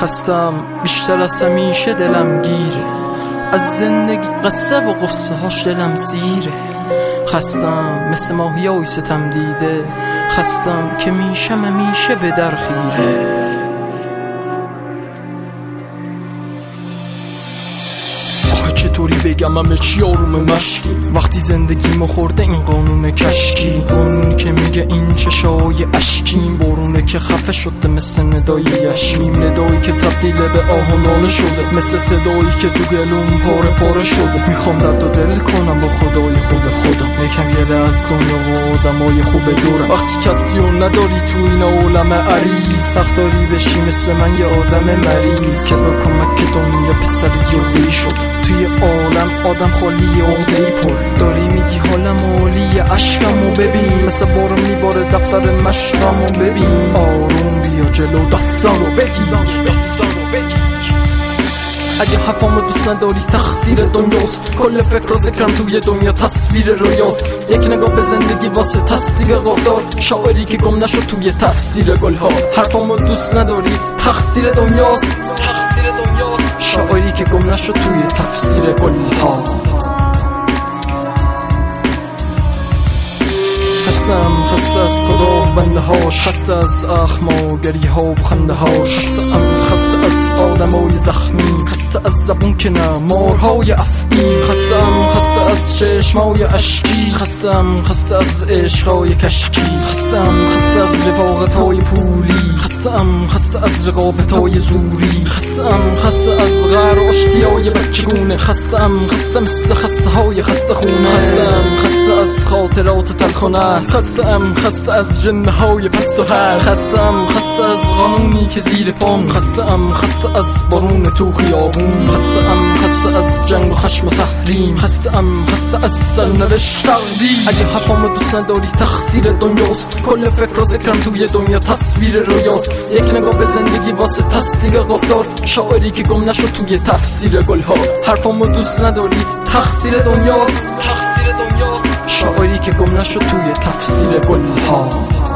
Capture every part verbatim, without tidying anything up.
خستم بیشتر از همیشه دلم گیره، از زندگی قصه و قصه هاش دلم سیره. خستم مثل ماهیای ستم دیده، خستم که میشم همیشه به در خیره. چطوری بگم همه چی آروم مشکی وقتی زندگی ما خورده این قانون کشکی، قانونی که میگه این چشای اشکیم، بارونه که خفه شده مثل ندای یشمیم، ندایی که تبدیل به آهنانه شده، مثل صدایی که تو گلوم پاره پاره شده. میخوام درد و دل کنم با خدای خوب خدا، یکم گله از دنیا و آدمای خوب دورم. وقتی کسی رو نداری تو این عالم عریض، سخت داری بشی مثل من یه آدم مریض که با کمک دنیا پسر یوغی شد. توی عالم آدم خالی عقده‌ای پر داری، میگی حالم عالی عشقمو ببین، مثل بارون میباره دفتر مشقمو ببین. آروم بیا جلو دفتر رو بگی، دفتر رو بگی. اگه حرفامو دوست نداری تقصیر دنیاست، کل فکر و ذکرم توی دنیا تصویر رویاست. یک نگاه به زندگی واسه تصدیق گفتار، شاعری که گم نشد توی تفسیر گلها. حرفامو دوست نداری تقصیر دنیاست، تقصیر دنیاست. شاعری که گم نشد توی تفسیر گلها. خستم خسته از خدا و بنده هاش، خسته از اخماگری ها و خنده هاش، خسته ام خسته از آدمای زخمی، خسته از زبون که نه مارهای افعی، خسته ام خسته از چشمای اشکی، خسته ام خسته از عشقای کشکی، خسته ام خسته از رفاقتای پولی، خسته ام خسته از رقابتای زوری، خسته ام خسته از غر و اشتیای بچگونه، خسته ام خسته مثل خسته های خسته خونه، خسته ام خسته از خاطرات تلخونه، خسته ام خسته از جنه های پست و هر، خسته ام خسته از قانونی که زیر پام، خسته ام خسته از بارون تو خیابون، خسته ام خسته از جنگ و خشم و تحریم، خسته ام خسته از سرنوشت تقدیر. اگه حرفامو دوست نداری تقصیر دنیاست، کل فکر و ذکرم توی دنیا تصویر رویاست. یک نگاه به زندگی واسه تصدیق گفتار، شاعری که گم نشد توی تفسیر گلها. حرفامو دوست نداری تقصیر دنیاست، تقصیر دنیاست. شاعری که گم نشد توی تفسیر گلها.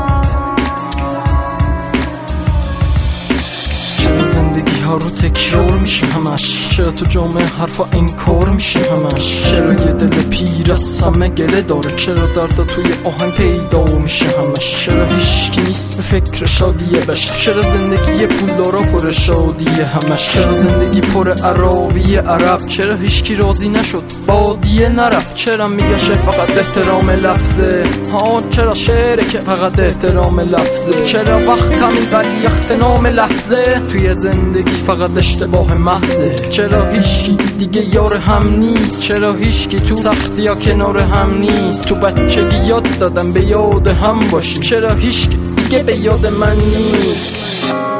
چرا زندگی ها رو تکرار میشه همش، چرا تو جامعه حرفا انکار میشه همش، چرا یه دل پیر از سمه گله داره، چرا درد توی آهنگ پیدا میشه همش، چرا هیچکی نیست به فکر شادیه بشه، چرا زندگی پولدارا پر شادیه همش، چرا زندگی پر عراوی عرب، چرا هیچکی راضی نشد بادیه نرفت، چرا میگه شعر فقط احترام لفظه، ها چرا شعره که فقط احترام لفظه، چرا وقت کمی ولی اغتنام لحظه، توی زندگی فقط اشتباه محضه، چرا هیچکی دیگه یار هم نیست، چرا هیچکی تو سختی ها کنار هم نیست، تو بچگی یاد دادم به یاد هم باشیم، چرا هیچکی دیگه به یاد من نیست.